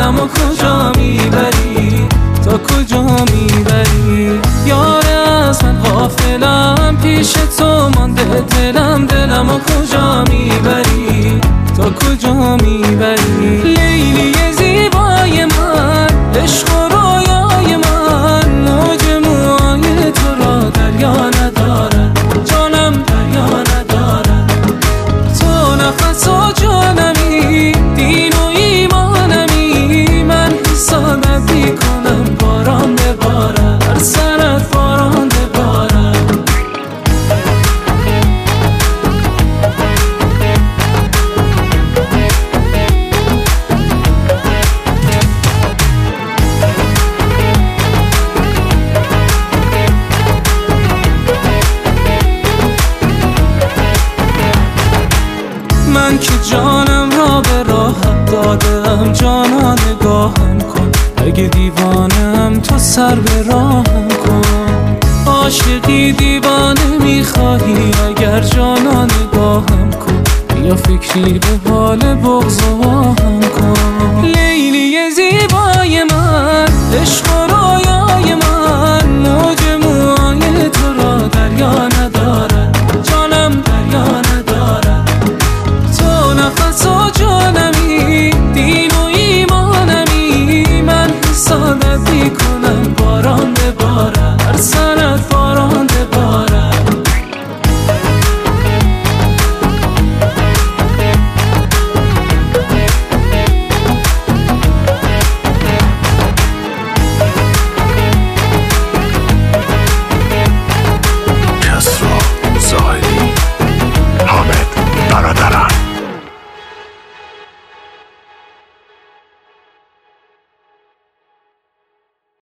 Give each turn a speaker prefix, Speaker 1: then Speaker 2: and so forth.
Speaker 1: دلمو کجا میبری، تا کجا میبری؟ یار از من غافلم، پیش تو مانده دلمو کجا میبری، تا کجا میبری؟ لیلی زیبای من، عشق و رویای من، موج موهای تو را دریا نداره، جانم دریا نداره. تو نفس و جانمی، دین و ایمانمی، من حسادت میکنم باران بباره، هر سرت باران بباره. من که جانم را به راحت دادم، جانا نگاهم کن، اگه دیوانم تو سر به راهم کن. عاشقی دیوانه میخواهی، اگر جانا نگاهم کن، بیا فکری به حال بغض و آهم کن. لیلی زیبای من، عشق و رویای من،